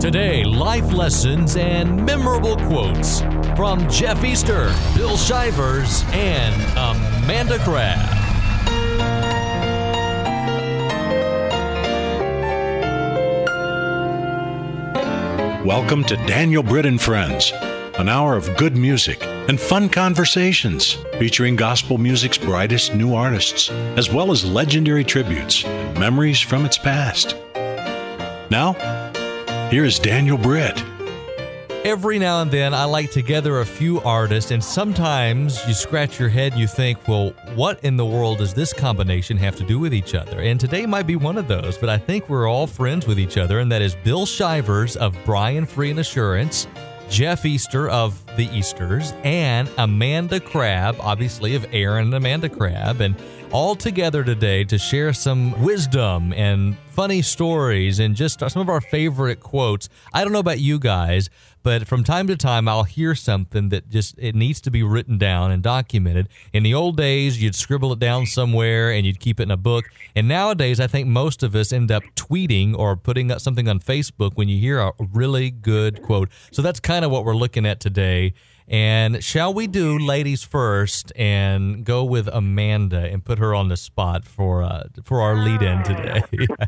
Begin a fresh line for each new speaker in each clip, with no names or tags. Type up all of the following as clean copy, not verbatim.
Today, life lessons and memorable quotes from Jeff Easter, Bill Shivers, and Amanda Crabb.
Welcome to Daniel Britt and Friends, an hour of good music and fun conversations featuring gospel music's brightest new artists, as well as legendary tributes and memories from its past. Now, here is Daniel Britt.
Every now and then, I like to gather a few artists, and sometimes you scratch your head and you think, well, what in the world does this combination have to do with each other? And today might be one of those, but I think we're all friends with each other, and that is Bill Shivers of Brian Free and Assurance, Jeff Easter of The Easters, and Amanda Crabb, obviously of Aaron and Amanda Crabb, and all together today to share some wisdom and funny stories and just some of our favorite quotes. I don't know about you guys, but from time to time I'll hear something that it needs to be written down and documented. In the old days, you'd scribble it down somewhere and you'd keep it in a book. And nowadays, I think most of us end up tweeting or putting up something on Facebook when you hear a really good quote. So that's kind of what we're looking at today. And shall we do ladies first and go with Amanda and put her on the spot for our lead-in today?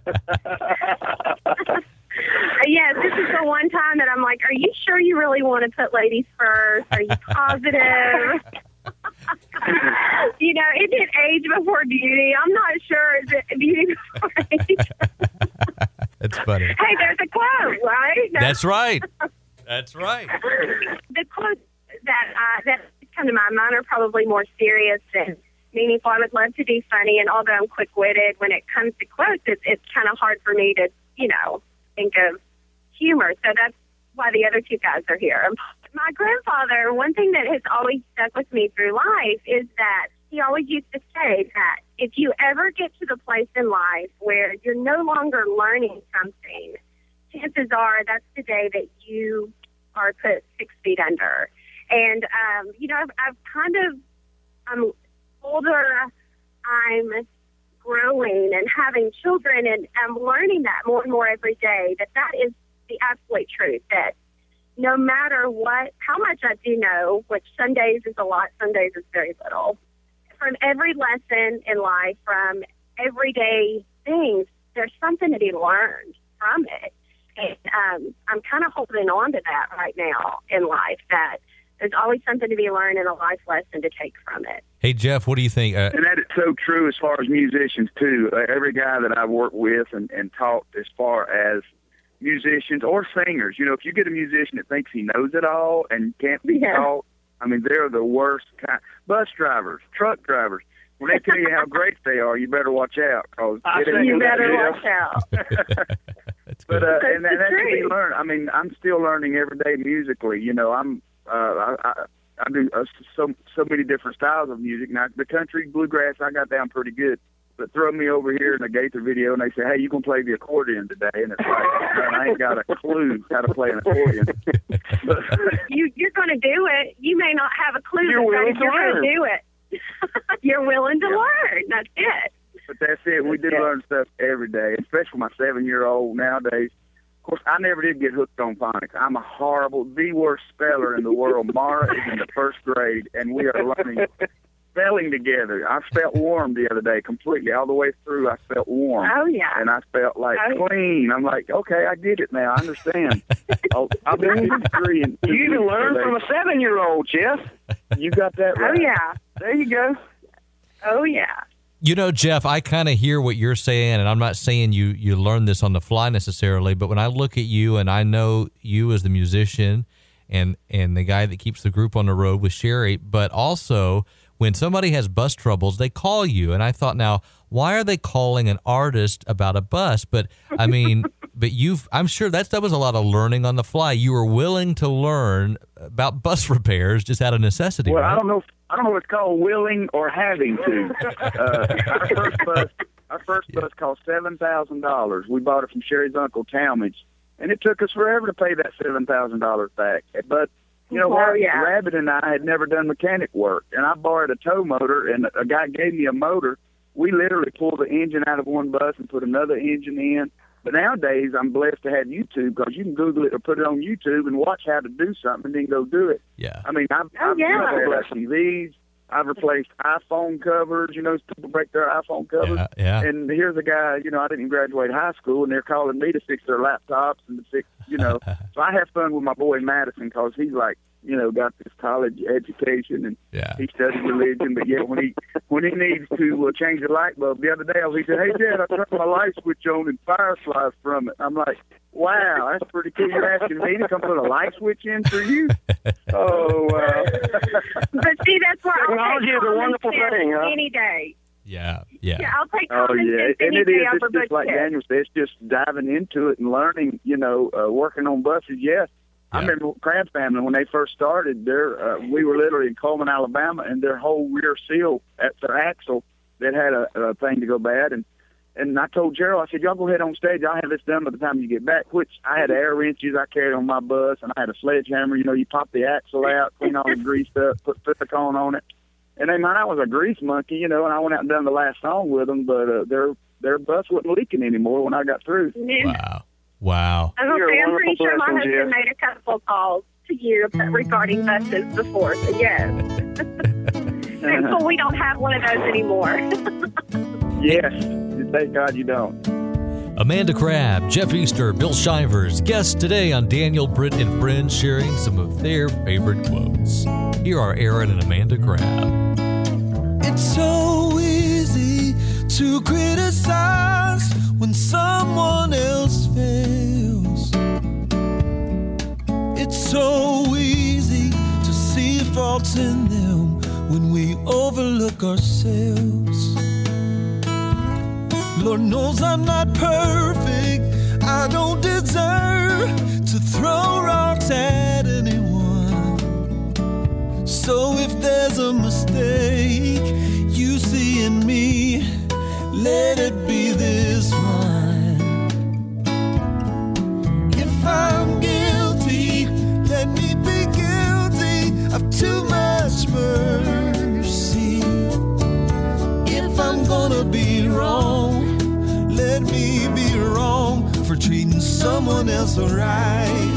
Yes, this is the one time that I'm like, are you sure you really want to put ladies first? Are you positive? You know, is it age before beauty? I'm not sure. Is it beauty before age?
That's funny.
Hey, there's a quote, right?
That's right. That's right.
The quotes that come to my mind are probably more serious and meaningful. I would love to be funny, and although I'm quick-witted, when it comes to quotes, it's kind of hard for me to, think of humor. So that's why the other two guys are here. My grandfather, one thing that has always stuck with me through life is that he always used to say that if you ever get to the place in life where you're no longer learning something, chances are that's the day that you are put 6 feet under. And, I'm older, I'm growing and having children, and I'm learning that more and more every day, that is the absolute truth, that no matter how much I do know, which some days is a lot, some days is very little, from every lesson in life, from everyday things, there's something to be learned from it. And I'm kind of holding on to that right now in life, that there's always something to be learned and a life lesson to take from it.
Hey, Jeff, what do you think?
And that is so true as far as musicians, too. Every guy that I've worked with and taught as far as musicians or singers, if you get a musician that thinks he knows it all and can't be taught, I mean, they're the worst kind. Bus drivers, truck drivers, when they tell you how great they are, you better watch out.
You better watch out.
But and that can be learned. I mean, I'm still learning every day musically. I do so many different styles of music. Now, the country, bluegrass, I got down pretty good. But throw me over here in a Gaither video, and they say, hey, you going to play the accordion today? And it's like, man, I ain't got a clue how to play an accordion.
You're going to do it. You may not have a clue,
you're willing to
learn. Do it. You're willing to learn. That's it.
But that's it. We do learn stuff every day, especially my 7-year-old nowadays. Of course, I never did get hooked on phonics. I'm the worst speller in the world. Mara is in the 1st grade, and we are learning spelling together. I spelled warm the other day completely. All the way through, I spelled warm.
Oh, yeah.
And I spelled clean. I'm like, okay, I get it now. I understand. I've been 53. And
you even learned from a 7-year-old, Jeff.
You got that right.
Oh, yeah.
There you go.
Oh, yeah.
Jeff, I kind of hear what you're saying, and I'm not saying you learned this on the fly necessarily, but when I look at you and I know you as the musician and the guy that keeps the group on the road with Sherry, but also when somebody has bus troubles, they call you. And I thought, now, why are they calling an artist about a bus? But I mean, I'm sure that was a lot of learning on the fly. You were willing to learn about bus repairs just out of necessity.
Well,
right?
I don't know if it's called willing or having to. Our first bus cost $7,000. We bought it from Sherry's Uncle Talmadge, and it took us forever to pay that $7,000 back. But you know what?
Yeah.
Rabbit and I had never done mechanic work, and I borrowed a tow motor, and a guy gave me a motor. We literally pulled the engine out of one bus and put another engine in. But nowadays, I'm blessed to have YouTube because you can Google it or put it on YouTube and watch how to do something and then go do it.
Yeah.
I mean, I've replaced TVs. I've replaced iPhone covers. You know, people break their iPhone covers.
Yeah.
And here's a guy, you know, I didn't graduate high school, and they're calling me to fix their laptops and to fix, you know. So I have fun with my boy Madison because he's like, you know, got this college education and he studied religion. But yet when he needs to change the light bulb, the other day he said, "Hey Dad, I turned my light switch on and fire flies from it." I'm like, "Wow, that's pretty cool. You're asking me to come put a light switch in for you?" Oh, wow.
But see, that's where
Technology is a wonderful thing, huh?
Any day.
Yeah.
I'll take common sense
and
any
it
day
is.
over
It's just like
Butch.
Daniel said. It's just diving into it and learning. You know, working on buses. Yes. I remember Crab's family when they first started. We were literally in Coleman, Alabama, and their whole rear seal at their axle that had a thing to go bad. And I told Gerald, I said, "Y'all go ahead on stage. I'll have this done by the time you get back." Which I had air wrenches I carried on my bus, and I had a sledgehammer. You know, you pop the axle out, clean all the grease up, put silicone on it. And they might I was a grease monkey, you know, and I went out and done the last song with them, but their bus wasn't leaking anymore when I got through.
Wow.
I'm pretty sure my
blessing,
husband made a couple calls to you regarding buses before, so yes. Thankful we don't have one of those anymore.
Yes. Thank God you don't.
Amanda Crabb, Jeff Easter, Bill Shivers, guests today on Daniel, Britt, and Friends, sharing some of their favorite quotes. Here are Aaron and Amanda Crabb.
It's so easy to criticize when someone else fails. It's so easy to see faults in them when we overlook ourselves. Lord knows I'm not perfect. I don't deserve to throw rocks at anyone. So if there's a mistake you see in me, let it be this one. If I'm guilty, let me be guilty of too much mercy. If I'm gonna be wrong, let me be wrong for treating someone else alright.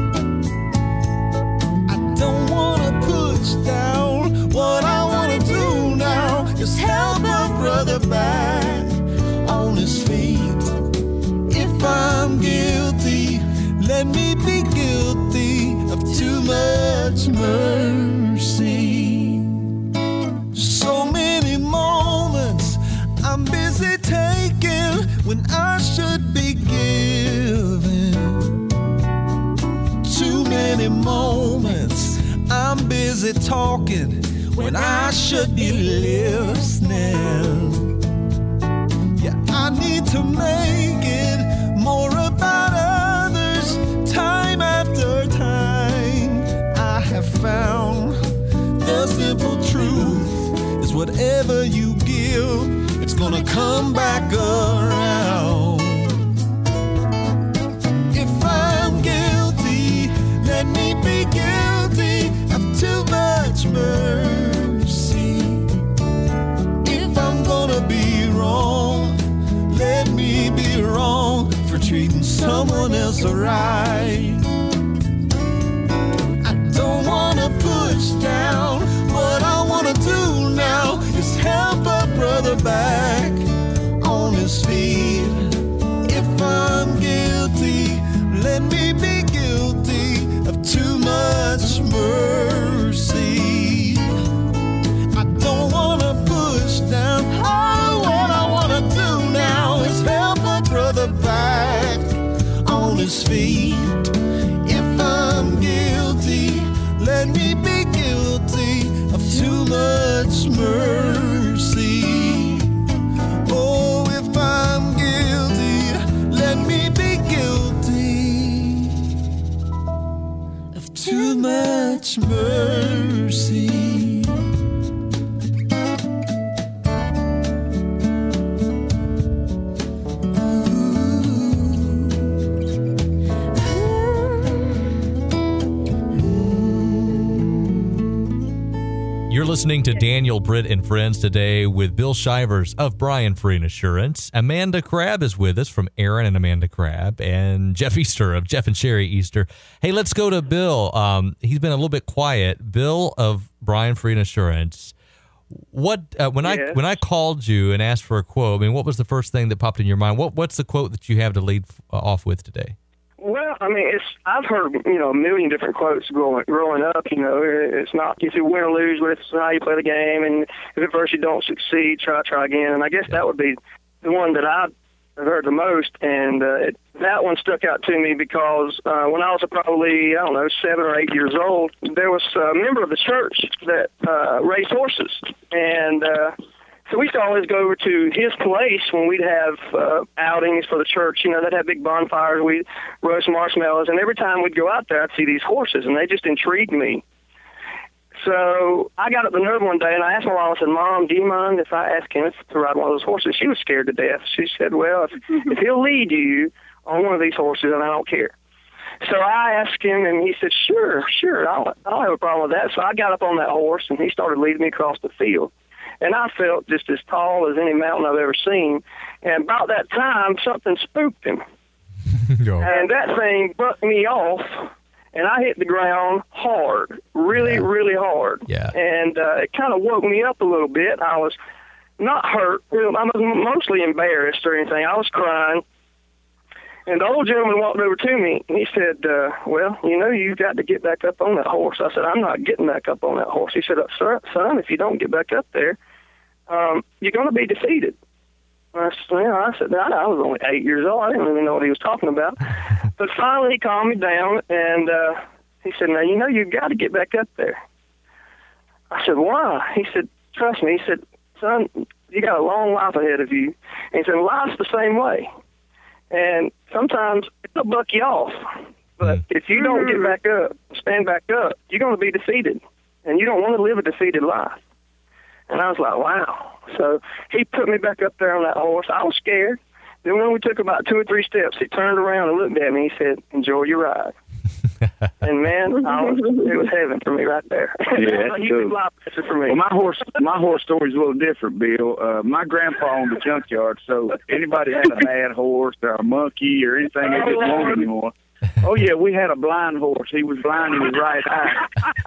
I don't wanna push down what I wanna do now. Just help a brother back on his feet. If I'm guilty, let me be guilty of too much mercy. So many moments I'm busy taking when I should be giving. Too many moments I'm busy talking when I should be listening. Yeah, I need to make it more about others time after time. I have found the simple truth is whatever you give, it's gonna come back around. If I'm guilty, let me be guilty of too much mercy. If I'm gonna be wrong, let me be wrong for treating someone else alright. I don't wanna push down what I wanna do now is help a brother back on his feet. If I'm guilty, let me be guilty of too much mercy. I don't wanna push down. All what I wanna do now is help a brother back on his feet. If I'm guilty, let me be guilty of too much mercy. Oh, if I'm guilty, let me be guilty of too much mercy.
You're listening to Daniel, Britt, and Friends today with Bill Shivers of Brian Free Assurance. Amanda Crabb is with us from Aaron and Amanda Crabb, and Jeff Easter of Jeff and Sherry Easter. Hey, let's go to Bill. He's been a little bit quiet. Bill of Brian Free Assurance. What when I called you and asked for a quote, I mean, what was the first thing that popped in your mind? What's the quote that you have to lead off with today?
Well, I mean, I've heard, a million different quotes growing up. It's not if you win or lose, but it's how you play the game. And if at first you don't succeed, try again. And I guess that would be the one that I've heard the most. And that one stuck out to me because when I was probably, 7 or 8 years old, there was a member of the church that raised horses. And so we used to always go over to his place when we'd have outings for the church. They'd have big bonfires. We'd roast marshmallows. And every time we'd go out there, I'd see these horses, and they just intrigued me. So I got up the nerve one day, and I asked my mom, I said, Mom, do you mind if I ask him to ride one of those horses? She was scared to death. She said, well, if he'll lead you on one of these horses, then I don't care. So I asked him, and he said, sure, I don't have a problem with that. So I got up on that horse, and he started leading me across the field. And I felt just as tall as any mountain I've ever seen. And about that time, something spooked him. And that thing bucked me off, and I hit the ground hard, really hard. Yeah. And it kind of woke me up a little bit. I was not hurt. I was mostly embarrassed or anything. I was crying. And the old gentleman walked over to me, and he said, well, you've got to get back up on that horse. I said, I'm not getting back up on that horse. He said, son, if you don't get back up there, you're going to be defeated. I said, I was only 8 years old. I didn't even know what he was talking about. But finally, he calmed me down, and he said, now, you've got to get back up there. I said, why? He said, trust me. He said, son, you got a long life ahead of you. And he said, life's the same way. And sometimes it'll buck you off. But if you don't get back up, stand back up, you're going to be defeated. And you don't want to live a defeated life. And I was like, wow. So he put me back up there on that horse. I was scared. Then when we took about 2 or 3 steps, he turned around and looked at me. He said, enjoy your ride. And, man, it was heaven for me right there.
Yeah, that's cool.
For me.
Well, my horse story is a little different, Bill. My grandpa owned a junkyard, so if anybody had a bad horse or a monkey or anything they didn't want anymore, oh, yeah, we had a blind horse. He was blind in his right eye.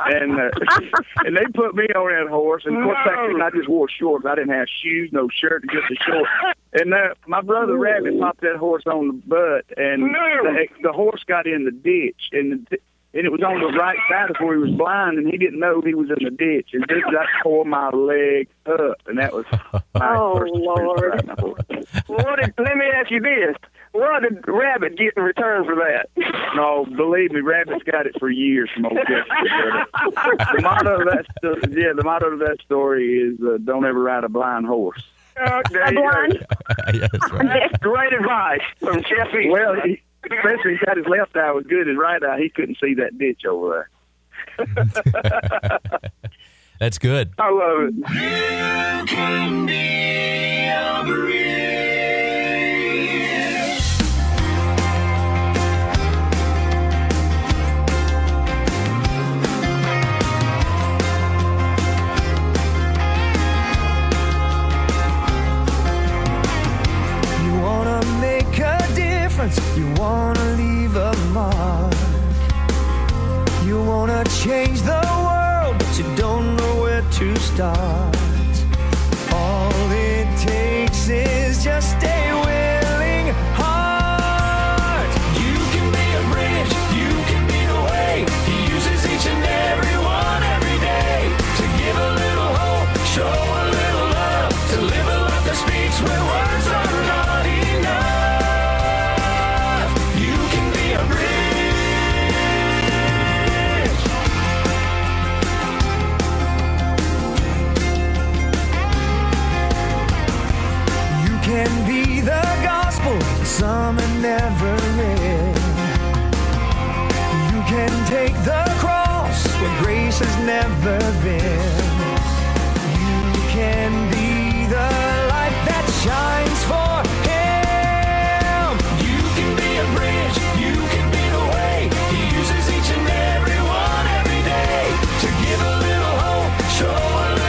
And they put me on that horse. And, of course, back then I just wore shorts. I didn't have shoes, no shirt, just a short. And my brother Rabbit popped that horse on the butt, and the horse got in the ditch. And it was on the right side of where he was blind, and he didn't know he was in the ditch. And that tore my leg up. And that was my first
Lord. Let me ask you this. What did Rabbit get in return for that?
No, believe me, Rabbit's got it for years from old Jessica. The motto of that story is don't ever ride a blind horse.
Okay.
Blind?
Yeah, that's right.
That's great advice from Jeffy.
Well, especially he got his left eye was good. His right eye, he couldn't see that ditch over there.
That's good.
I love it.
You can be a breeze.
You want to leave a mark. You want to change the world, but you don't know where to start. All it takes is just a willing heart. You can be a bridge, you can be the way. He uses each and every one every day to give a little hope, show a little love, to live a life that speaks where words are not enough. Can be the gospel some have never read. You can take the cross where grace has never been. You can be the light that shines for Him. You can be a bridge, you can be the way. He uses each and every one every day to give a little hope, show a little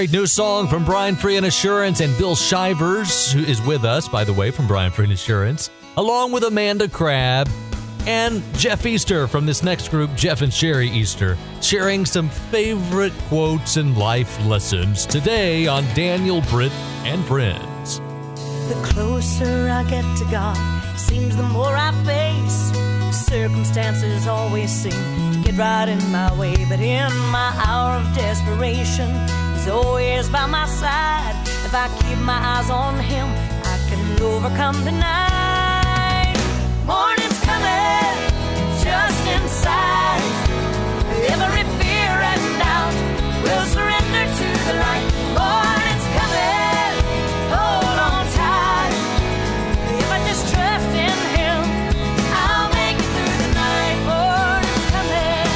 great new song from Brian Free and Assurance and Bill Shivers, who is with us, by the way, from Brian Free and Assurance, along with Amanda Crabb and Jeff Easter from this next group, Jeff and Sherry Easter, sharing some favorite quotes and life lessons today on Daniel Britt and Friends.
The closer I get to God, seems the more I face. Circumstances always seem to get right in my way, but in my hour of desperation, He's always by my side. If I keep my eyes on Him, I can overcome the night. Morning's coming, just inside. Every fear and doubt will surrender to the light. Morning's coming, hold on tight. If I just trust in Him, I'll make it through the night. Morning's coming.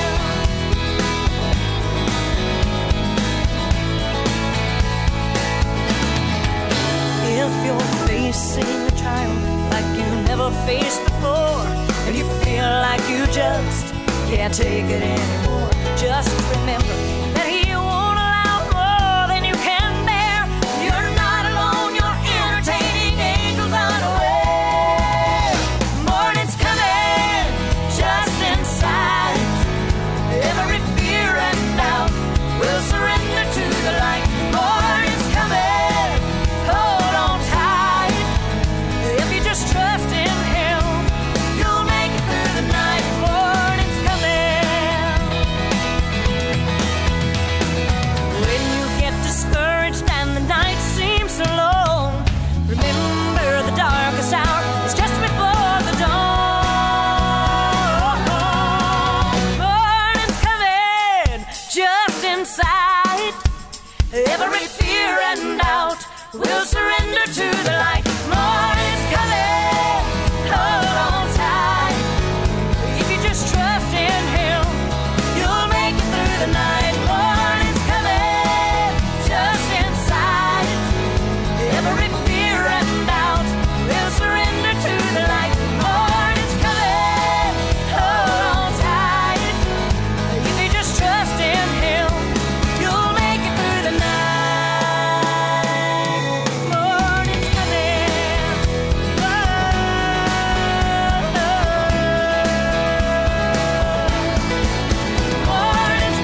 If you're facing a trial like you never faced before, and you feel like you just can't take it anymore, just remember that He won't allow more than you can bear. You're not alone, you're entertaining angels unaware. Morning's coming, just inside. Every fear and doubt will surrender to the light. Morning's coming, hold on tight. If you just trust in Him, you'll make it through the night. Morning's coming. When you get discouraged and the night seems so long, remember the darkest hour is just before the dawn. Morning's coming, just inside. Every fear and doubt will surrender to the light. Morning's coming, hold on tight. If you just trust in Him, you'll make it through the night. Morning's coming, just inside. Every fear and doubt will surrender to the light. Morning's coming, hold on tight. If you just trust in Him, you'll make it through the night. Morning's coming. Morning's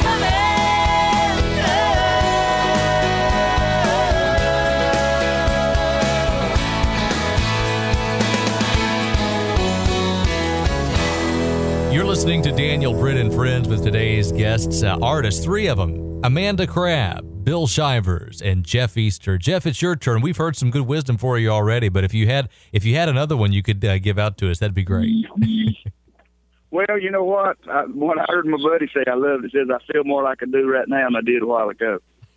You're listening to Daniel Britt and Friends with today's guests, artists, three of them, Amanda Crabb, Bill Shivers, and Jeff Easter. Jeff, it's your turn. We've heard some good wisdom for you already, but if you had another one you could give out to us, that'd be great.
Well, you know what? What I heard my buddy say, I loved it. Says, I feel more like I do right now than I did a while ago.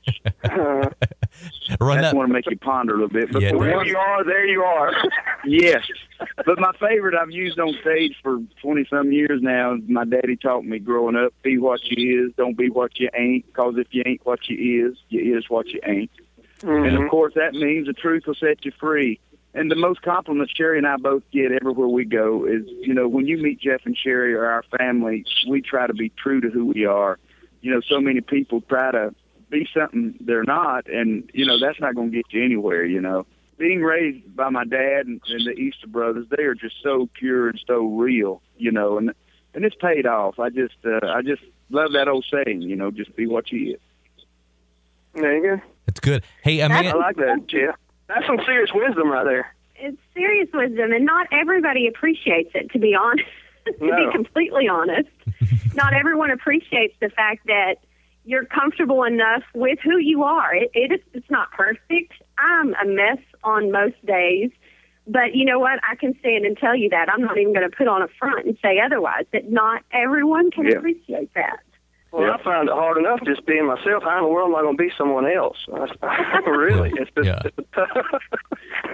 That's want to make you ponder a little bit. But
Yeah,
Wherever you are, there you are.
yes. But my favorite I've used on stage for 20-some years now, my daddy taught me growing up, be what you is, don't be what you ain't, because if you ain't what you is what you ain't.
Mm-hmm.
And, of course, that means the truth will set you free. And the most compliments Sherry and I both get everywhere we go is, you know, when you meet Jeff and Sherry or our family, we try to be true to who we are. You know, so many people try to be something they're not, and, you know, that's not going to get you anywhere, you know. Being raised by my dad and the Easter brothers, they are just so pure and so real, you know, and it's paid off. I just love that old saying, you know, just be what you is.
There you go.
It's good. Hey, Amanda.
I like that, Jeff. That's some serious wisdom right there.
It's serious wisdom, and not everybody appreciates it, to be honest. To
No.
be completely honest, not everyone appreciates the fact that you're comfortable enough with who you are. It's not perfect. I'm a mess on most days, but you know what? I can stand and tell you that. I'm not even going to put on a front and say otherwise, that not everyone can appreciate that.
Well, I find it hard enough just being myself. How in the world am I going to be someone else? Really? It's just,
Yeah.
it's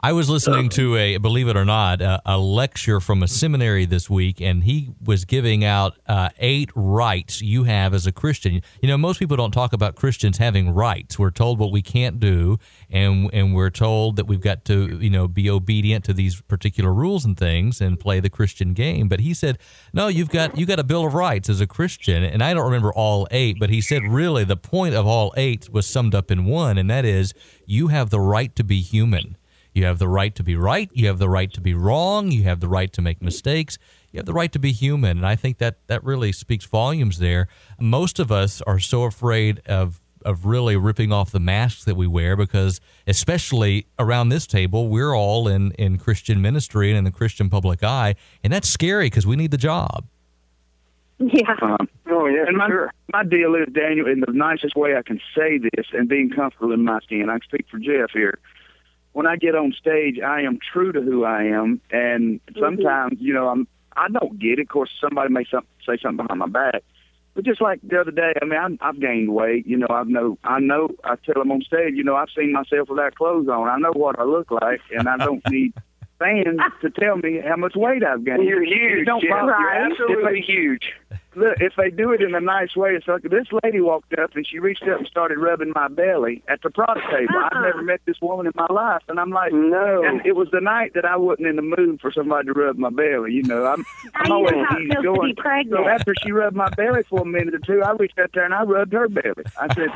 I was listening to believe it or not, a lecture from a seminary this week, and he was giving out 8 rights you have as a Christian. You know, most people don't talk about Christians having rights. We're told what we can't do, and we're told that we've got to, be obedient to these particular rules and things and play the Christian game. But he said, no, you got a Bill of Rights as a Christian, and I don't remember all 8, but he said really the point of all 8 was summed up in one, and that is you have the right to be human. You have the right to be right. You have the right to be wrong. You have the right to make mistakes. You have the right to be human. And I think that really speaks volumes there. Most of us are so afraid of really ripping off the masks that we wear because, especially around this table, we're all in Christian ministry and in the Christian public eye. And that's scary because we need the job.
Yeah.
And my deal is, Daniel, in the nicest way I can say this and being comfortable in my skin, I can speak for Jeff here. When I get on stage, I am true to who I am, and sometimes, I don't get it. Of course, somebody may say something behind my back, but just like the other day, I mean, I've gained weight. I know. I tell them on stage, I've seen myself without clothes on. I know what I look like, and I don't need fans to tell me how much weight I've gained.
You're huge. You're absolutely huge.
Look, if they do it in a nice way, it's like this lady walked up and she reached up and started rubbing my belly at the product table. I've never met this woman in my life, and I'm like,
no.
And it was the night that I wasn't in the mood for somebody to rub my belly. I'm always easy going. So after she rubbed my belly for a minute or two, I reached out there and I rubbed her belly. I said,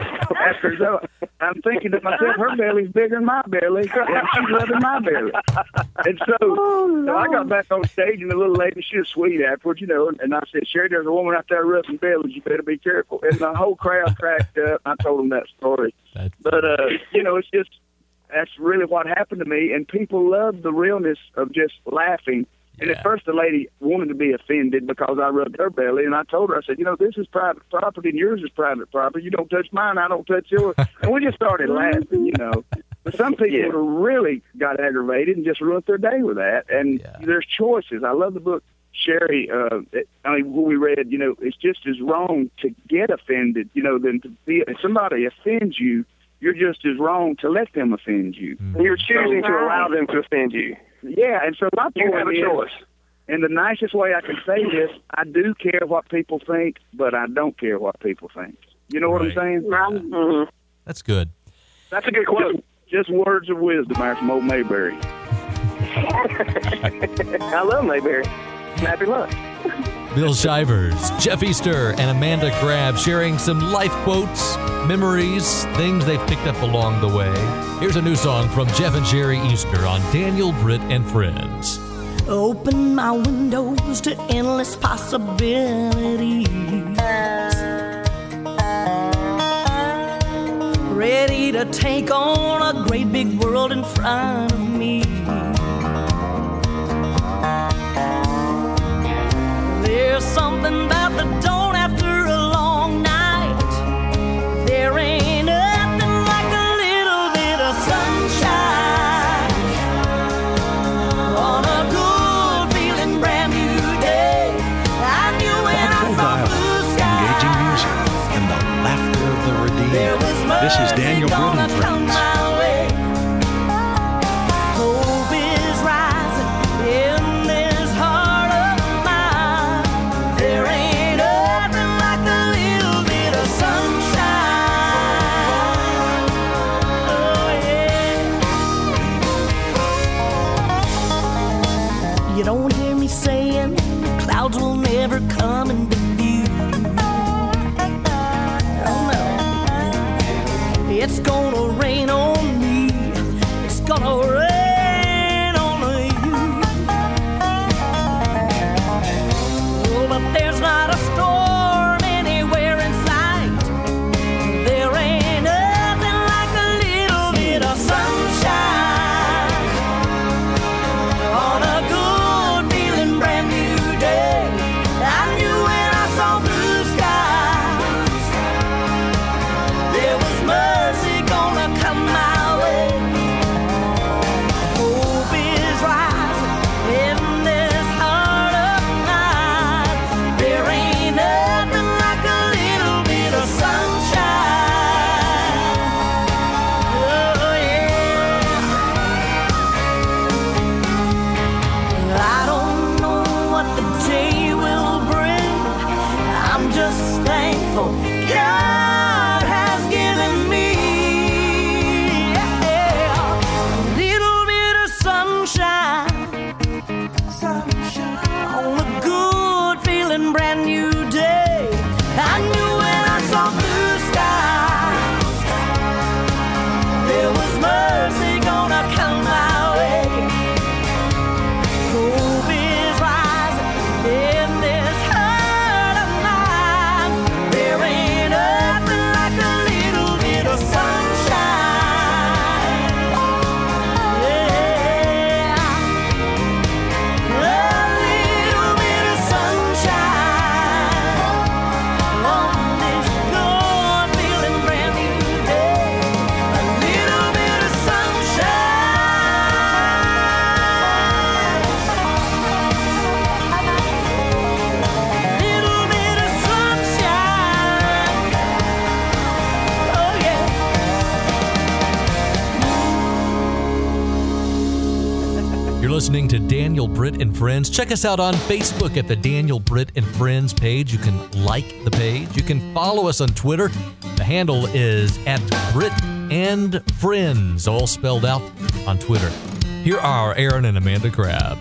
I'm thinking to myself, her belly's bigger than my belly, and she's rubbing my belly. And so I got back on stage, and the little lady, she was sweet afterwards, and I said, Sherry, there's a woman out there rubbing bellies. You better be careful. And the whole crowd cracked up. I told them that story. But it's just that's really what happened to me. And people love the realness of just laughing. And at first, the lady wanted to be offended because I rubbed her belly, and I told her, I said, this is private property, and yours is private property. You don't touch mine, I don't touch yours. And we just started laughing, But some people really got aggravated and just ruined their day with that. And there's choices. I love the book. Sherry, what we read, it's just as wrong to get offended, than to be. If somebody offends you, you're just as wrong to let them offend you.
Mm-hmm. You're choosing to allow them to offend you.
Yeah, and so my
you
point
have a
is,
choice.
In the nicest way I can say this, I do care what people think, but I don't care what people think. You know what I'm saying?
Mm-hmm.
That's good.
That's a good quote.
Just words of wisdom there from old Mayberry.
I love Mayberry. Happy lunch.
Bill Shivers, Jeff Easter, and Amanda Crabb sharing some life quotes, memories, things they've picked up along the way. Here's a new song from Jeff and Sherry Easter on Daniel, Britt, and Friends.
Open my windows to endless possibilities. Ready to take on a great big world in front of me. There's something about the dawn after a long night. There ain't nothing like a little bit of sunshine on a good feeling brand new day. I knew when I saw blue skies,
engaging music, and the laughter of the redeemed. This is Daniel Britt and Friends.
Hope is rising in this heart of mine. There ain't nothing like a little bit of sunshine. Oh yeah. You don't hear me saying clouds will never come into view. Oh no. It's gonna rain on me. It's gonna rain on you. Oh, but there's not a storm anywhere in sight. There ain't nothing like a little bit of sunshine on a good feeling brand new day. I knew when I saw blue skies, there was mercy gonna come my way.
You're listening to Daniel Britt and Friends. Check us out on Facebook at the Daniel Britt and Friends page. You can like the page. You can follow us on Twitter. The handle is at Britt and Friends, all spelled out on Twitter. Here are Aaron and Amanda Crabb.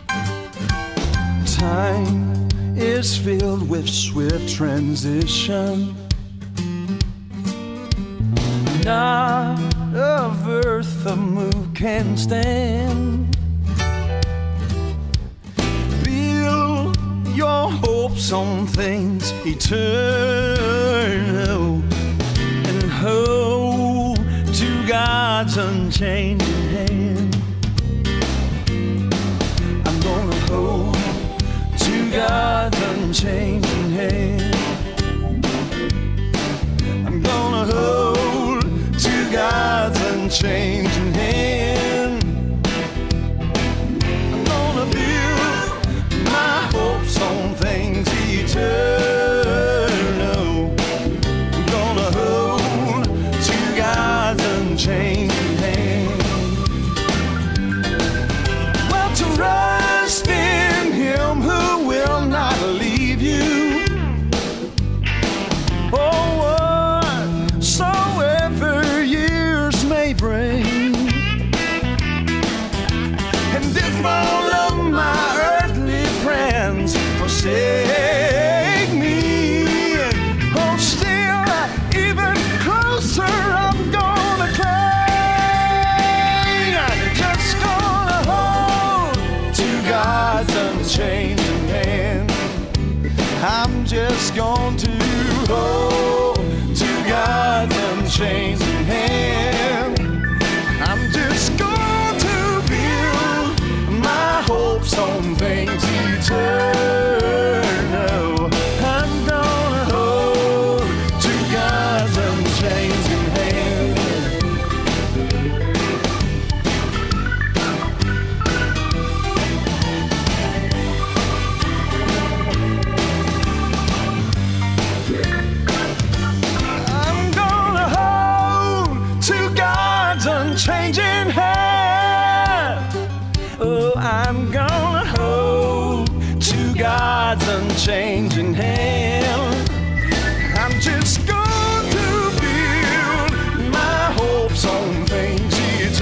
Time is filled with swift transition. Not of earth the move can stand. Build your hopes on things eternal and hold to God's unchanging hand. I'm gonna hold to God's unchanging hand. I'm gonna hold to God's unchanging hand. I'm gonna build my hopes on things eternal. I'm gonna hold to God's unchanging hand. Well, to rest in Him who will not leave you. Oh, whatsoever years may bring. And if all of my earthly friends forsake me, oh, still even closer I'm gonna cling. Just gonna hold to God's unchanging hand. I'm just going to hold to God's unchanging hand. I'm just going to build my hopes on things eternal. I'm gonna hold to God's unchanging hand. I'm gonna hold to God's unchanging hand. Oh, I'm gonna hold to God's unchanging hand. I'm just going to build my hopes on things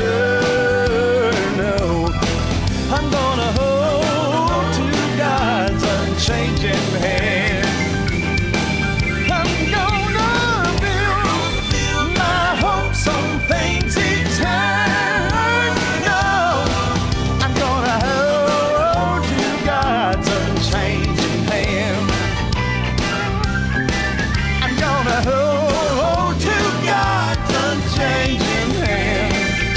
eternal. I'm gonna hold to God's unchanging hand. I'm gonna build my hopes on things eternal. I'm gonna hold to God's unchanging hand. I'm gonna hold to God's unchanging hand.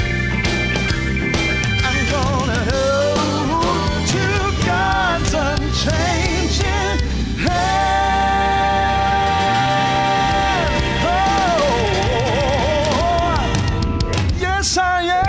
I'm gonna hold to God's unchanging hand. Oh, yes I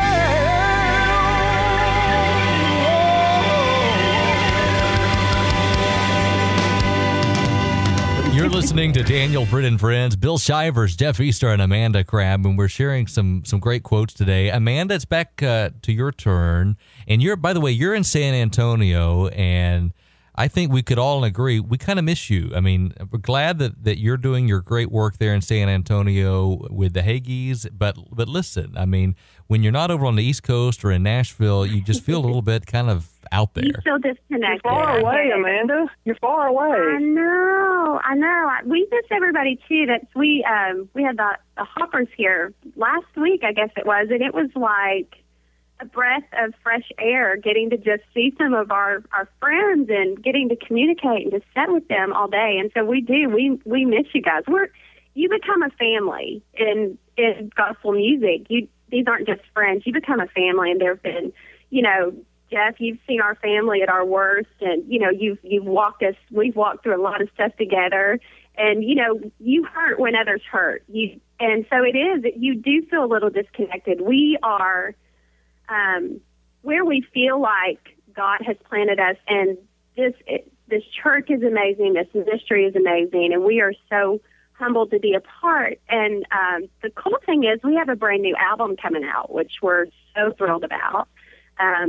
am.
You're listening to Daniel Britt and Friends, Bill Shivers, Jeff Easter, and Amanda Crabb, and we're sharing some great quotes today. Amanda, it's back to your turn, and by the way, you're in San Antonio, and I think we could all agree we kind of miss you. I mean, we're glad that you're doing your great work there in San Antonio with the Haggies, but listen, I mean, when you're not over on the East Coast or in Nashville, you just feel a little bit kind of out there.
You feel disconnected.
You're far away, Amanda. You're far away.
I know. We miss everybody too. We had the Hoppers here last week, I guess it was, and it was like a breath of fresh air, getting to just see some of our friends and getting to communicate and to sit with them all day. And so we miss you guys. You become a family in gospel music. These aren't just friends. You become a family, and there have been, Jeff, you've seen our family at our worst, and you've walked us. We've walked through a lot of stuff together, and you hurt when others hurt. And so it is that you do feel a little disconnected. We are where we feel like God has planted us, and this church is amazing. This ministry is amazing, and we are so humbled to be a part. And the cool thing is we have a brand new album coming out, which we're so thrilled about.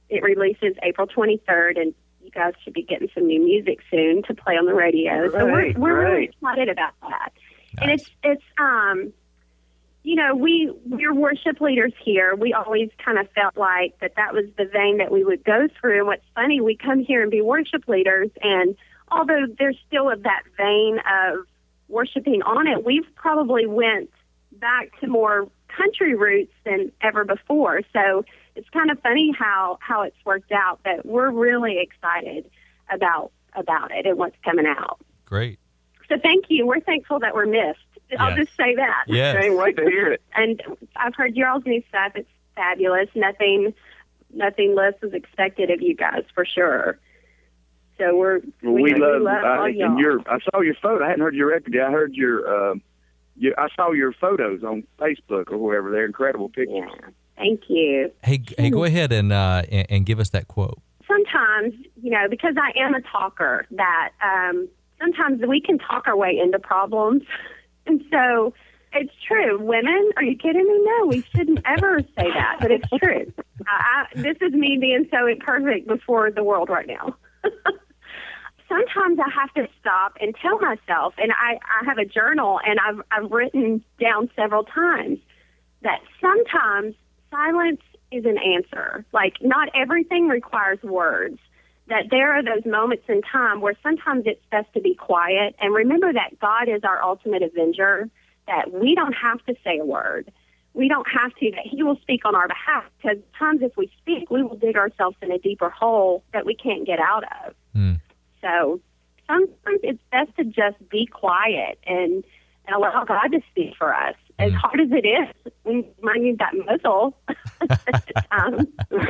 It releases April 23rd, and you guys should be getting some new music soon to play on the radio. So we're really excited about that. Nice. And it's you know, we're worship leaders here. We always kind of felt like that was the vein that we would go through. And what's funny, we come here and be worship leaders, and although there's still of that vein of worshiping on it, we've probably went back to more country roots than ever before. So it's kind of funny how it's worked out, but we're really excited about it and what's coming out.
Great.
So thank you. We're thankful that we're missed. Yes. I'll just say that.
Yes.
Can't wait to hear it.
And I've heard your all's new stuff. It's fabulous. Nothing less is expected of you guys, for sure. So we love all y'all.
I saw your photo. I hadn't heard your record yet. I heard I saw your photos on Facebook or wherever. They're incredible pictures.
Yeah. Thank you.
Hey, go ahead and give us that quote.
Sometimes, you know, because I am a talker, that sometimes we can talk our way into problems. And so it's true. Women, are you kidding me? No, we shouldn't ever say that, but it's true. This is me being so imperfect before the world right now. Sometimes I have to stop and tell myself, and I have a journal, and I've written down several times that sometimes silence is an answer. Like, not everything requires words. That there are those moments in time where sometimes it's best to be quiet. And remember that God is our ultimate avenger, that we don't have to say a word. We don't have to, that he will speak on our behalf. Because times if we speak, we will dig ourselves in a deeper hole that we can't get out of. So sometimes it's best to just be quiet and allow God to speak for us. As hard as it is, we might need that muzzle at the time.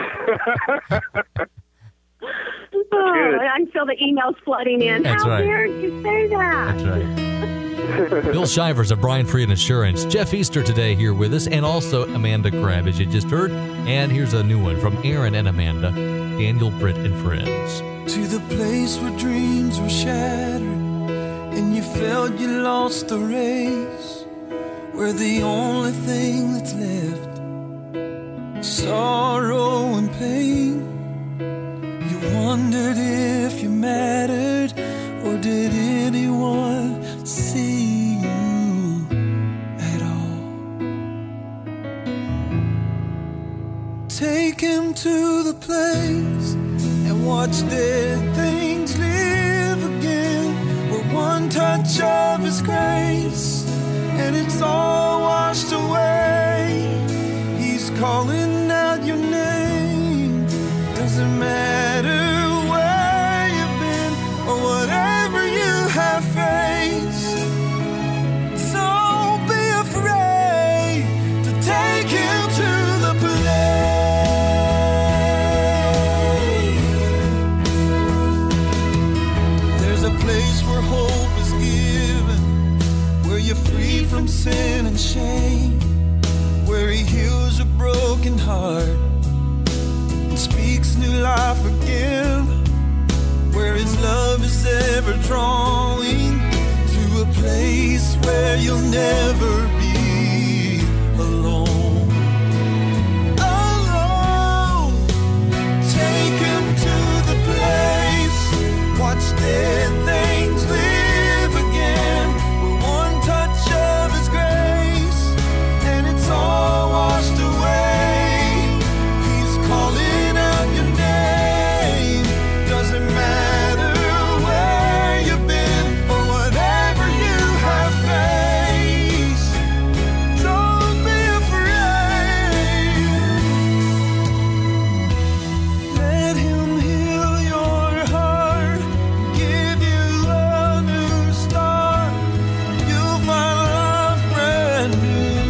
I can feel the emails flooding in.
That's
How
right.
dare you say that?
That's right. Bill Shivers of Brian Fried Insurance. Jeff Easter today here with us, and also Amanda Crabb, as you just heard. And here's a new one from Aaron and Amanda, Daniel Britt and Friends.
To the place where dreams were shattered and you felt you lost the race, where the only thing that's left is sorrow and pain. You wondered if you mattered, or did anyone see you at all? Take him to the place and watch dead things live again, where one touch of his grace and it's all washed away. He's calling out your name. Doesn't matter where you've been or whatever you have faced. Don't be afraid to take him to the place. There's a place where hope is given, where you're free from sin and shame, where he heals a broken heart and speaks new life again, where his love is ever drawing to a place where you'll never be alone. Alone. Take him to the place, watch dead things live again, with one touch of his grace and it's all washed away. He's calling out your name. Doesn't matter where you've been or whatever you have faced. Don't be afraid. Let him heal your heart, give you a new start. You'll find life brand new.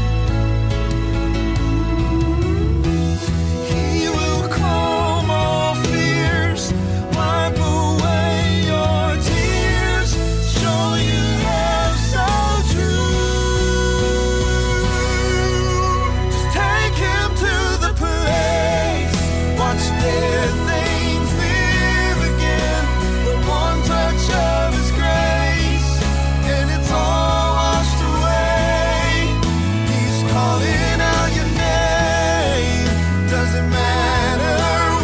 He will calm all fears, wipe away your tears, show you love so true. Just take him to the place, watch dead things live again, with one touch of his grace, and it's all washed away. He's calling out your name. Doesn't matter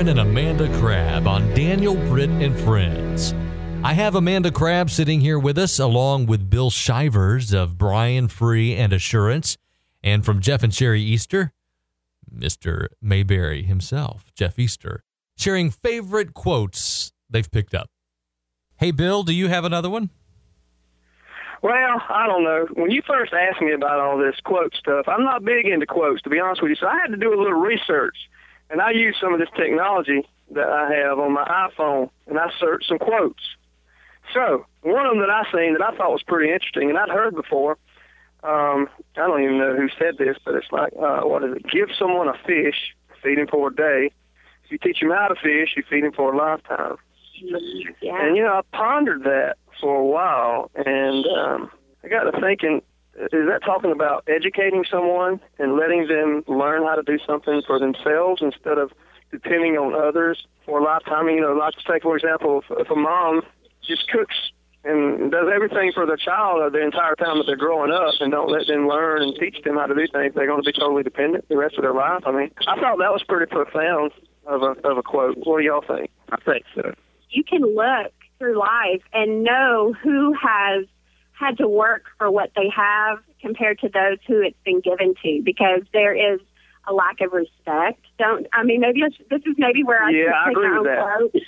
Aaron and Amanda Crabb on Daniel, Britt, and Friends. I have Amanda Crabb sitting here with us, along with Bill Shivers of Brian Free and Assurance, and from Jeff and Sherry Easter, Mr. Mayberry himself, Jeff Easter, sharing favorite quotes they've picked up. Hey, Bill, do you have another one?
Well, I don't know. When you first asked me about all this quote stuff, I'm not big into quotes, to be honest with you, so I had to do a little research. And I used some of this technology that I have on my iPhone, and I searched some quotes. So one of them that I seen that I thought was pretty interesting, and I'd heard before, I don't even know who said this, but it's like, what is it? Give someone a fish, feed him for a day. If you teach him how to fish, you feed him for a lifetime.
Yeah.
And, I pondered that for a while, and I got to thinking, is that talking about educating someone and letting them learn how to do something for themselves instead of depending on others for a lifetime? Like, say, for example, if a mom just cooks and does everything for the child the entire time that they're growing up and don't let them learn and teach them how to do things, they're going to be totally dependent the rest of their life. I mean, I thought that was pretty profound of a quote. What do y'all think?
I think so.
You can look through life and know who has had to work for what they have compared to those who it's been given to, because there is a lack of respect. Maybe this is maybe where I should
I
take
agree
my
with
own
that.
quote.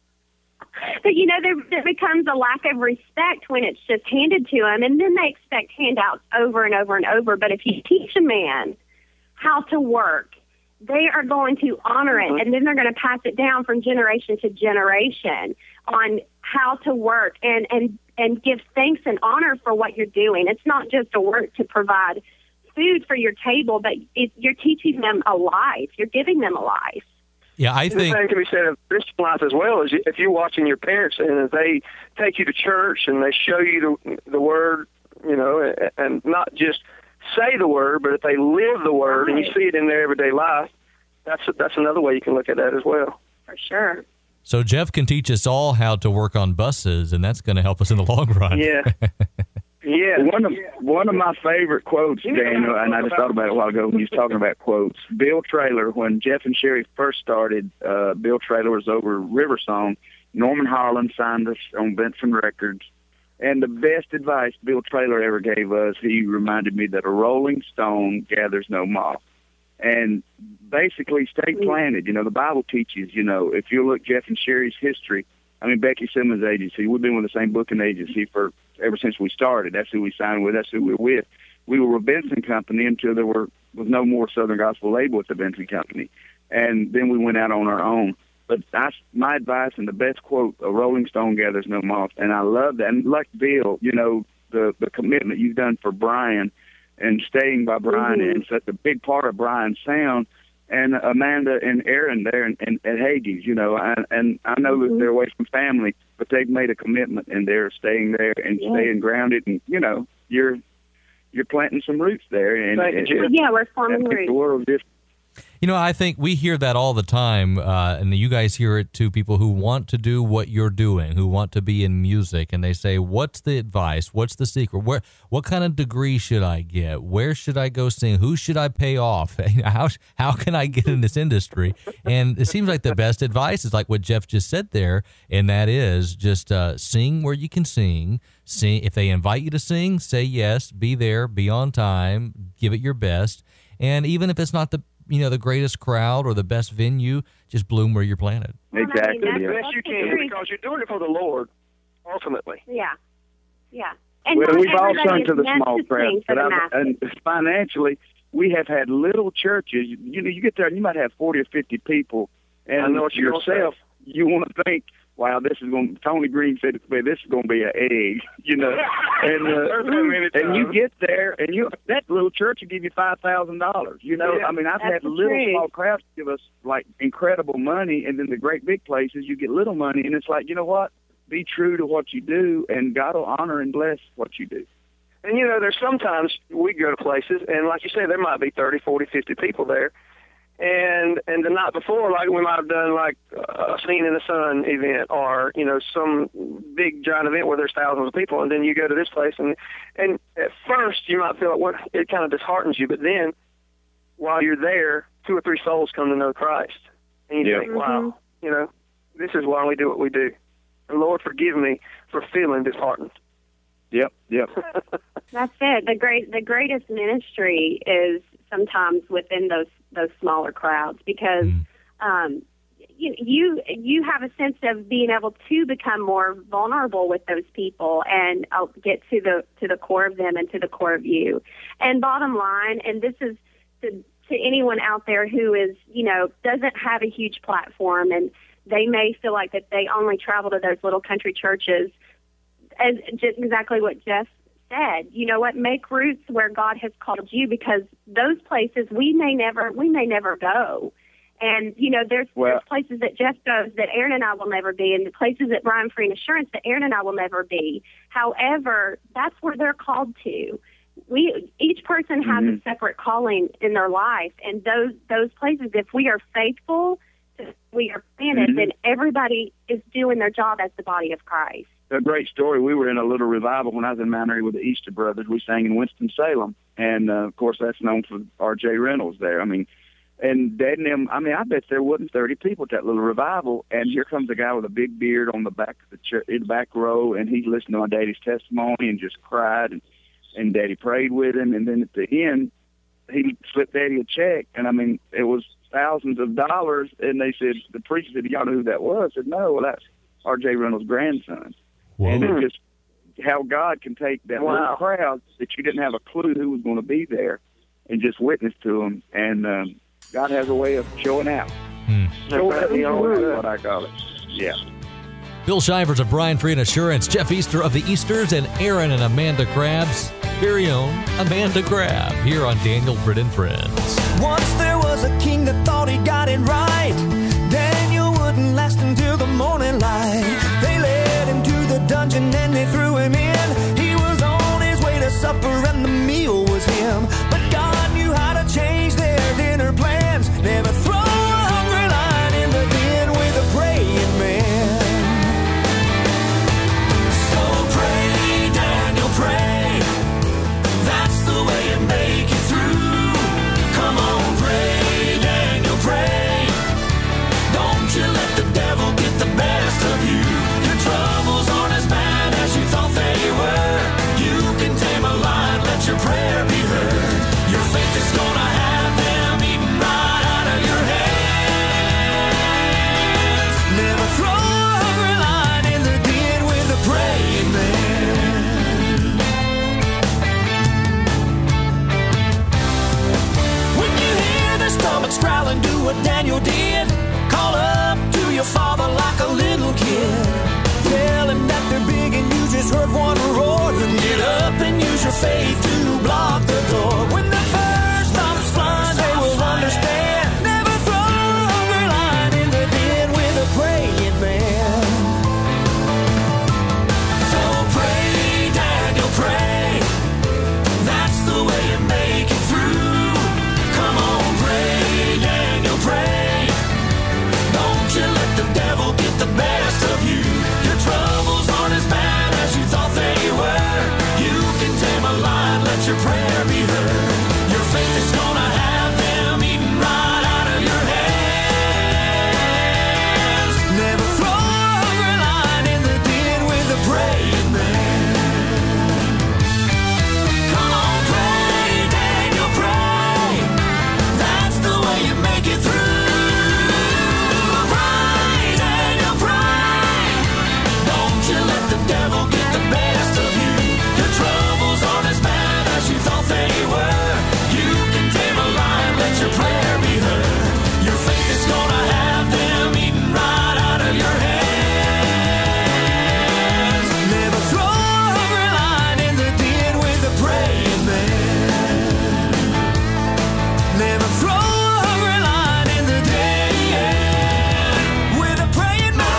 But, there becomes a lack of respect when it's just handed to them, and then they expect handouts over and over and over. But if you teach a man how to work, they are going to honor it, and then they're going to pass it down from generation to generation on how to work and give thanks and honor for what you're doing. It's not just a work to provide food for your table, but you're teaching them a life. You're giving them a life.
Yeah, I think
the same can be said of Christian life as well. As if you're watching your parents and they take you to church and they show you the word, and not just say the word, but if they live the word and you see it in their everyday life, that's another way you can look at that as well.
For sure.
so. Jeff can teach us all how to work on buses, and that's going to help us in the long run.
Yeah. Yeah.
One of my favorite quotes, Daniel, and I just thought about it a while ago when you was talking about quotes. Bill Traylor, when Jeff and Sherry first started, Bill Traylor was over River Song. Norman Harlan signed us on Benson Records. And the best advice Bill Traylor ever gave us, he reminded me that a rolling stone gathers no moth. And basically, stay planted. The Bible teaches, if you look Jeff and Sherry's history, Becky Simmons Agency, we've been with the same booking agency ever since we started. That's who we signed with. That's who we're with. We were a Benson company until there was no more Southern Gospel label with the Benson company. And then we went out on our own. But my advice and the best quote, a rolling stone gathers no moth. And I love that. And like Bill, the commitment you've done for Brian and staying by Brian and such a big part of Brian's sound. And Amanda and Aaron there and at Hagee's, and I know that they're away from family, but they've made a commitment and they're staying there and staying grounded. And, you're planting some roots there. And
we're forming roots.
The world just
I think we hear that all the time, and you guys hear it too, people who want to do what you're doing, who want to be in music, and they say, what's the advice? What's the secret? What kind of degree should I get? Where should I go sing? Who should I pay off? How can I get in this industry? And it seems like the best advice is like what Jeff just said there, and that is just sing where you can sing. Sing. If they invite you to sing, say yes, be there, be on time, give it your best. And even if it's not the greatest crowd or the best venue, just bloom where you're planted.
Exactly.
The best you can, because you're doing it for the Lord, ultimately.
Yeah. Yeah. And
we've all sung to the small crowd, and financially, we have had little churches. You get there and you might have 40 or 50 people, and
I know what you're
yourself, you want to think, wow, this is going. Tony Green said, "This is going to be an egg," and you get there, and that little church will give you $5,000. I've had little small crowds give us like incredible money, and then the great big places you get little money, and it's like, you know what? Be true to what you do, and God will honor and bless what you do.
And there's sometimes we go to places, and like you say, there might be 30, 40, 50 people there. And the night before, like we might have done like a Scene in the Sun event or, some big giant event where there's thousands of people. And then you go to this place and at first you might feel like it kind of disheartens you. But then while you're there, 2 or 3 souls come to know Christ. And you think, wow, this is why we do what we do. And Lord, forgive me for feeling disheartened.
Yep.
That's it. The greatest ministry is sometimes within those smaller crowds, because you have a sense of being able to become more vulnerable with those people and get to the core of them and to the core of you. And bottom line, and this is to anyone out there who is, doesn't have a huge platform, and they may feel like that they only travel to those little country churches, as just exactly what Jeff said. You know what? Make roots where God has called you, because those places we may never go. And, there's places that Jeff goes that Aaron and I will never be, and the places that Brian Free and Assurance that Aaron and I will never be. However, that's where they're called to. Each person has a separate calling in their life, and those places, if we are faithful, we are planted, then everybody is doing their job as the body of Christ.
A great story. We were in a little revival when I was in Mount Airy with the Easter Brothers. We sang in Winston-Salem, and of course that's known for R.J. Reynolds there. And Dad and them, I bet there wasn't 30 people at that little revival. And here comes a guy with a big beard on the back of the church, in the back row, and he listened to my daddy's testimony and just cried. And Daddy prayed with him. And then at the end, he slipped Daddy a check. And it was thousands of dollars. And they said, the preacher said, y'all know who that was? I said, no, well, that's R.J. Reynolds' grandson. Whoa. And it's just how God can take that little crowd that you didn't have a clue who was going to be there and just witness to them. And God has a way of showing out. Showing out, what I call it. Yeah.
Bill Shivers of Brian Free and Assurance, Jeff Easter of the Easters, and Aaron and Amanda Crabb's very own Amanda Crabb here on Daniel Britt and Friends.
Once there was a king that thought he got it right. Daniel wouldn't last until the morning light. They led him to the dungeon and they threw him in. He was on his way to supper and the meal was him. But God knew how to change their dinner plans. Never throw a hungry lion in the den with a praying man. So pray, Daniel, pray. That's the way you make it through. Come on, pray, Daniel, pray. Don't you let the devil get the best of you. Your troubles aren't as bad as you thought they were. You can tame a lion, let your prayer be heard. Your faith is gonna have them eaten right out of your hands. Never throw a hungry lion in the den with a praying man. When you hear their stomachs growling, do what Daniel did. Call up to your father like a little kid. Tell him that they're big and you just heard one roar. Then get up and use your faith to block the door. When the fire stops flying, they will understand. Never throw a hungry lion in the den with a praying man. So pray, Daniel, pray. That's the way you make it through. Come on, pray, Daniel, pray. Don't you let the devil get the best of you. Your troubles aren't as bad as you thought they were. You can tame a lion, let your prayer be heard. Your faith is gonna have them eaten right out of your hands. Never throw a hungry lion in the den with a praying man. Come on, pray, Daniel, pray. That's the way you make it through. Devil get the best of you. Your troubles aren't as bad as you thought they were. You can tame a lion, let your prayer be heard. Your faith is gonna have them eaten right out of your hands. Never throw a hungry lion in the den with a praying man. Never throw a hungry lion in the den with a praying man.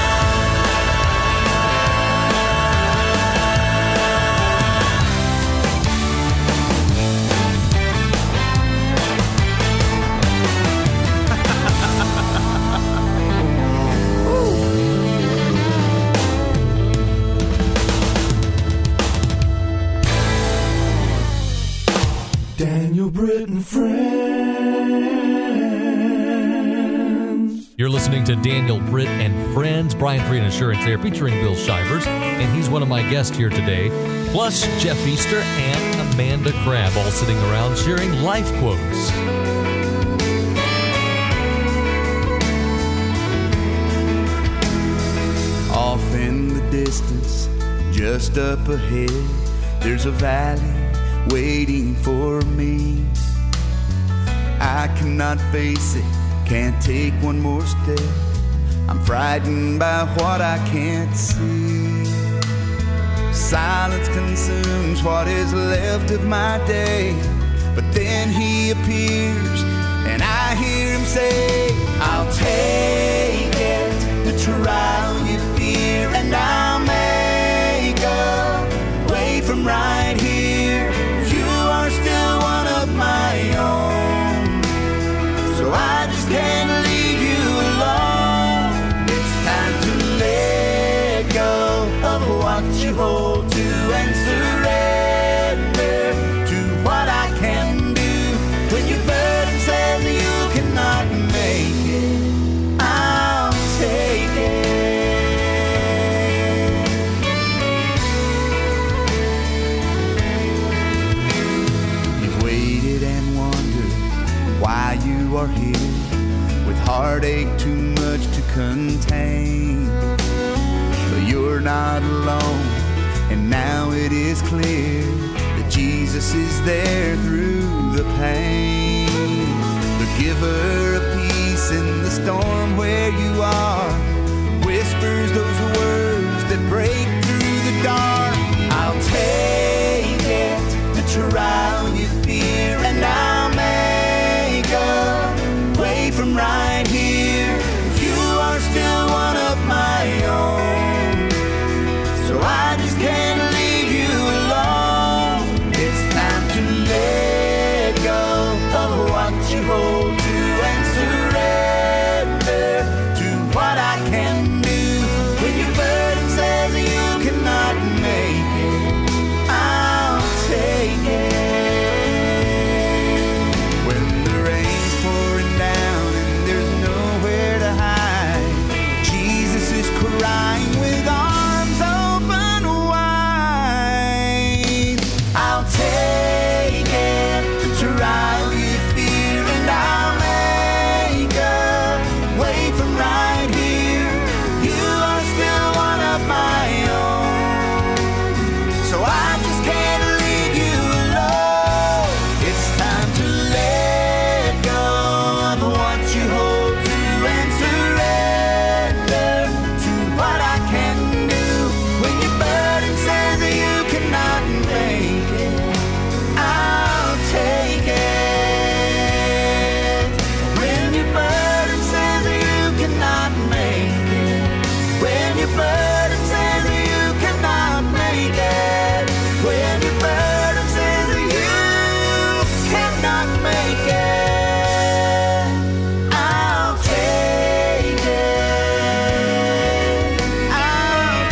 Daniel Britt and Friends.
You're listening to Daniel Britt and Friends. Brian Free and Assurance there, featuring Bill Shivers, and he's one of my guests here today. Plus Jeff Easter and Amanda Crabb, all sitting around sharing life quotes.
Off in the distance, just up ahead, there's a valley waiting for me. I cannot face it, can't take one more step. I'm frightened by what I can't see. Silence consumes what is left of my day. But then he appears and I hear him say, I'll take it, the trial you fear, and I'll make a way from right here. You are still one of my own, so I just can't leave you alone. It's time to let go of what you hold to and surrender to what I can do. When your burden says you cannot make it, I'll take it. You've waited and wondered why you are here, with heartache too much to contain. But you're not alone, and now it is clear that Jesus is there through the pain. The giver of peace in the storm where you are, whispers those words that break through the dark. I'll take it, the trial you fear, and I'll make a way from right here. You are still one of my own, so I just can't leave you alone. It's time to let go of what you hold to and surrender to what I can do. When your burden says you cannot make it, I'll take it. When the rain's pouring down and there's nowhere to hide, Jesus is crying with arms open wide. I'll take it, the trial you fear, and I'll make a way from right here. You are still one of my own, so I just can't leave you alone. It's time to let go of what you hold to and surrender to what I can do. When your burden says that you cannot make it, I'll take it. When your burden says that you cannot make it, when your burden says that you cannot make it, when your burden says that you cannot make it, I'll take it. I'll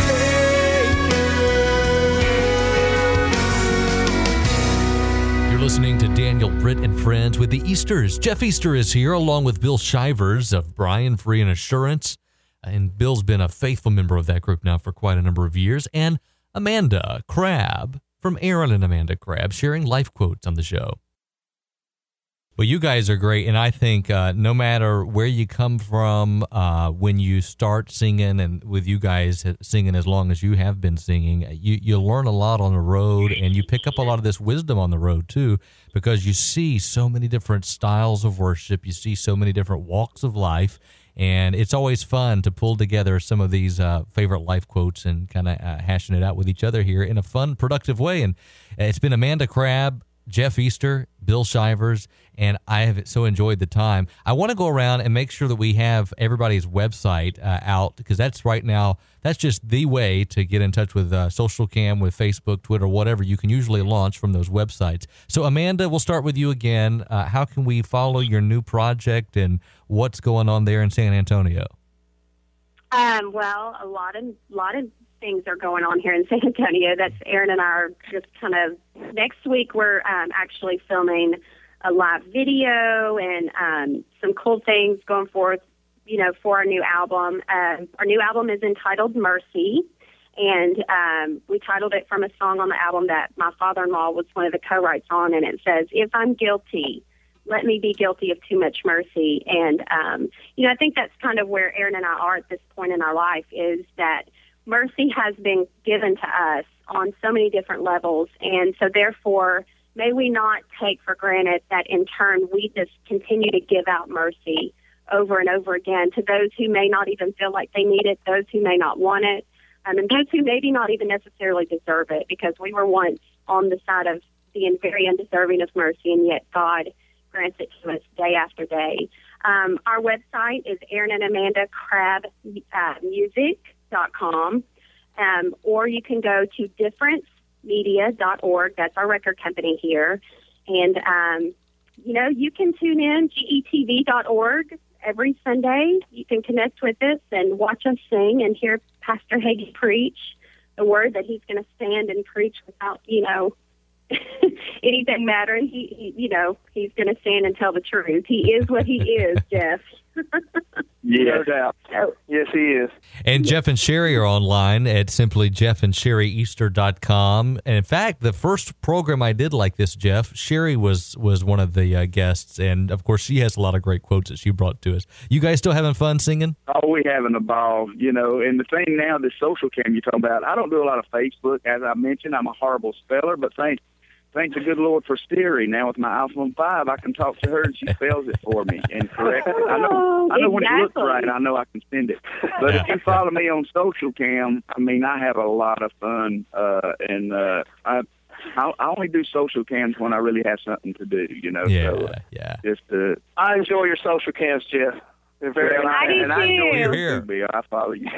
take it.
You're listening to Daniel Britt and Friends with the Easters. Jeff Easter is here along with Bill Shivers of Brian Free and Assurance. And Bill's been a faithful member of that group now for quite a number of years. And Amanda Crabb from Aaron and Amanda Crabb sharing life quotes on the show. Well, you guys are great, and I think no matter where you come from, when you start singing, and with you guys singing as long as you have been singing, you learn a lot on the road, and you pick up a lot of this wisdom on the road, too, because you see so many different styles of worship, you see so many different walks of life, and it's always fun to pull together some of these favorite life quotes and kind of hashing it out with each other here in a fun, productive way. And it's been Amanda Crabb, Jeff Easter, Bill Shivers, and I have so enjoyed the time. I want to go around and make sure that we have everybody's website out, because that's right now, that's just the way to get in touch with Social Cam, with Facebook, Twitter, whatever. You can usually launch from those websites. So, Amanda, we'll start with you again. How can we follow your new project and what's going on there in San Antonio?
Well, a lot of things are going on here in San Antonio. That's Aaron and I are just kind of, next week we're actually filming a live video and some cool things going forth, for our new album. Our new album is entitled Mercy, and we titled it from a song on the album that my father-in-law was one of the co-writes on, and it says, "If I'm guilty, let me be guilty of too much mercy." And, I think that's kind of where Aaron and I are at this point in our life, is that mercy has been given to us on so many different levels. And so therefore, may we not take for granted that in turn we just continue to give out mercy over and over again to those who may not even feel like they need it, those who may not want it, and those who maybe not even necessarily deserve it, because we were once on the side of being very undeserving of mercy, and yet God grants it to us day after day. Our website is Aaron and Amanda Crabb music.com, or you can go to differencemedia.org. That's our record company here. And, you can tune in, getv.org, every Sunday. You can connect with us and watch us sing and hear Pastor Hagee preach the word that he's going to stand and preach without, anything mattering. He's going to stand and tell the truth. He is what he is, Jeff.
Yeah, no doubt. Yes, he is.
And Jeff and Sherry are online at simply jeffandSherryEaster.com. And in fact, the first program I did like this, Jeff, Sherry was one of the guests. And, of course, she has a lot of great quotes that she brought to us. You guys still having fun singing?
Oh, we having a ball, And the thing now, this social cam you're talking about, I don't do a lot of Facebook. As I mentioned, I'm a horrible speller, but thanks the good Lord for Siri. Now with my iPhone 5, I can talk to her and she spells it for me and corrects it. I know when it looks right, I know I can send it. But if you follow me on social cam, I have a lot of fun, and I only do social cams when I really have something to do,
I enjoy your social cams, Jeff. They're very
I
enjoy yours too, I follow you.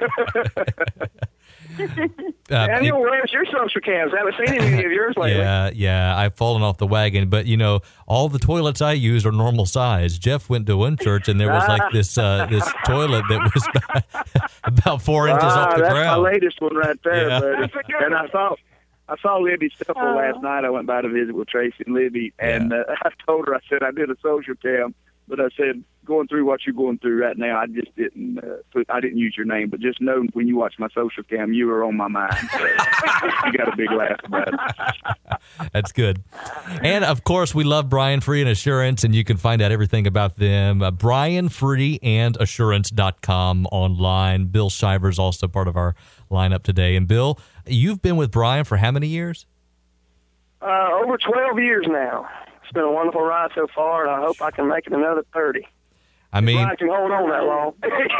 Daniel, where's your social cams? I haven't seen any of yours lately.
Yeah, I've fallen off the wagon. But, all the toilets I use are normal size. Jeff went to one church, and there was like this toilet that was about 4 inches off the ground.
That's my latest one right there, buddy. And I saw Libby Steffel last night. I went by to visit with Tracy and Libby, and I told her, I said, I did a social cam, but I said, going through what you're going through right now, I just didn't I didn't use your name, but just know when you watch my social cam, you were on my mind. So you got a big laugh about it.
That's good. And of course, we love Brian Free and Assurance, and you can find out everything about them. BrianFreeandAssurance.com online. Bill Shiver's also part of our lineup today. And Bill, you've been with Brian for how many years?
Over 12 years now. It's been a wonderful ride so far, and I hope I can make it another 30. I can hold on that long.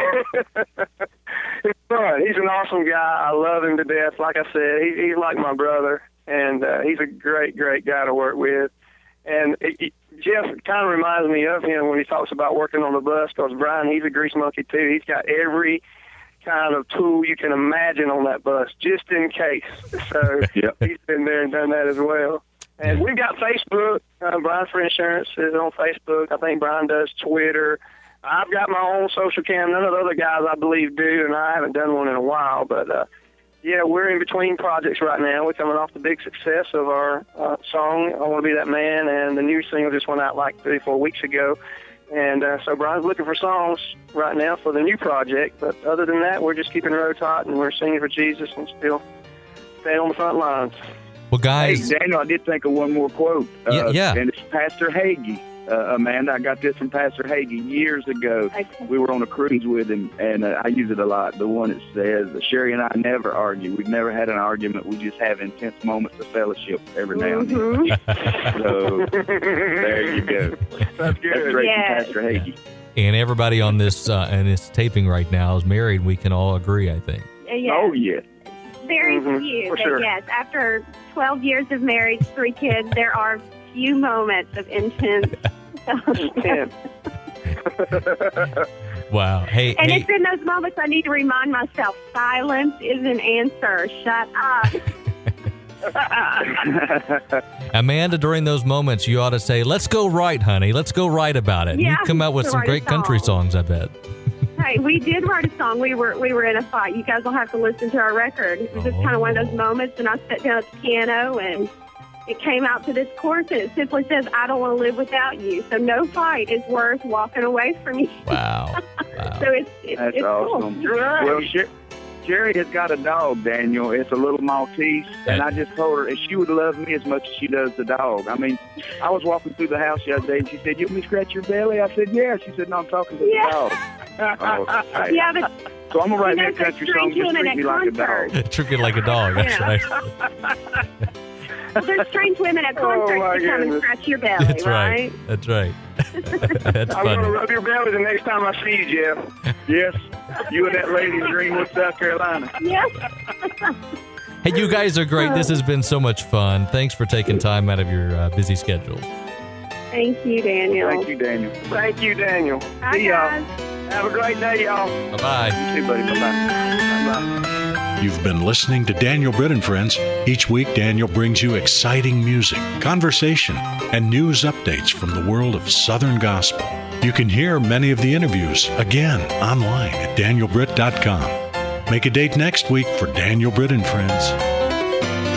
It's fun. He's an awesome guy. I love him to death. Like I said, he's like my brother, and he's a great, great guy to work with. And Jeff kind of reminds me of him when he talks about working on the bus, because Brian, he's a grease monkey too. He's got every kind of tool you can imagine on that bus, just in case. So He's been there and done that as well. And we've got Facebook. Brian Free Insurance is on Facebook. I think Brian does Twitter. I've got my own social cam. None of the other guys, I believe, do, and I haven't done one in a while. But, we're in between projects right now. We're coming off the big success of our song, I Want to Be That Man, and the new single just went out like 3-4 weeks ago. And so Brian's looking for songs right now for the new project. But other than that, we're just keeping roads hot, and we're singing for Jesus and still staying on the front lines.
Well, guys.
Hey, Daniel, I did think of one more quote.
Yeah.
And it's Pastor Hagee. Amanda, I got this from Pastor Hagee years ago. We were on a cruise with him, and I use it a lot. The one that says, Sherry and I never argue. We've never had an argument. We just have intense moments of fellowship every now and then. So, there you go. That's good. That's great from Pastor Hagee.
And everybody on this taping right now is married. We can all agree, I think.
Oh, yeah.
Very few, but
sure.
Yes, after 12 years of marriage, 3 kids, there are few moments of intense.
Wow. Hey,
it's in those moments I need to remind myself, silence is an answer. Shut up.
Amanda, during those moments, you ought to say, let's go right, honey. Let's go right about it.
Yeah,
you come out with some great country songs, I bet.
Hey, we did write a song. We were in a fight. You guys will have to listen to our record. It was just kind of one of those moments, and I sat down at the piano, and it came out to this chorus, and it simply says, I don't want to live without you. So no fight is worth walking away from you.
Wow.
So
That's
it's
awesome.
cool.
Well, Jerry has got a dog, Daniel. It's a little Maltese, and I just told her she would love me as much as she does the dog. I mean, I was walking through the house the other day, and she said, "You want me to scratch your belly?" I said, "Yeah." She said, "No, I'm talking to the dog." Hey.
Yeah, but
So I'm gonna write me a
there's a
country song.
strange
Just
women
treat me
at
like a dog.
concerts.
Treat me like a dog. That's
Yeah.
right.
Well, there's strange women at concerts
my
to come and
goodness.
scratch your belly,
That's right. That's right. That's
I'm going to
funny.
rub your belly the next time I see you, Jeff.
Yes, you and that lady in Greenwood, South Carolina.
Yes.
Hey, you guys are great. This has been so much fun. Thanks for taking time out of your busy schedule.
Thank you, Daniel.
Thank you, Daniel.
Thank you, Daniel.
Bye,
See y'all.
guys.
Have a great day, y'all.
Bye-bye.
You too, buddy. Bye-bye. Bye-bye.
You've been listening to Daniel Britt and Friends. Each week, Daniel brings you exciting music, conversation, and news updates from the world of Southern gospel. You can hear many of the interviews again online at danielbritt.com. Make a date next week for Daniel Britt and Friends.